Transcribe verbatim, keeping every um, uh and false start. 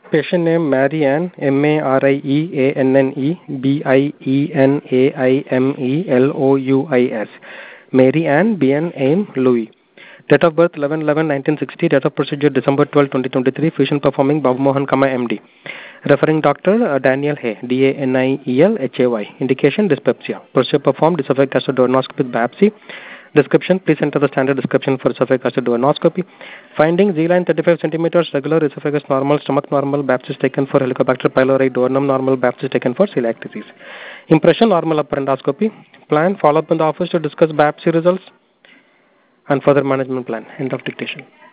Patient name Marianne, M A R I E A N N E B I E N A I M E L O U I S. Mary Ann B N Aim Louis. Date of birth eleven eleven nineteen sixty. Date of procedure December twelfth twenty twenty-three. Physician performing Babu Mohan, M D. Referring doctor uh, Daniel Hay, D A N I E L H A Y. Indication dyspepsia. Procedure performed esophageal gastroduodenoscopy with biopsy. Description: please enter the standard description for esophageal gastroduodenoscopy. Findings: Z-line thirty-five centimeters, regular, esophagus normal, stomach normal, biopsy taken for Helicobacter pylori, duodenum normal, biopsy taken for celiac disease. Impression: normal upper endoscopy. Plan: follow up in the office to discuss biopsy results and further management plan. End of dictation.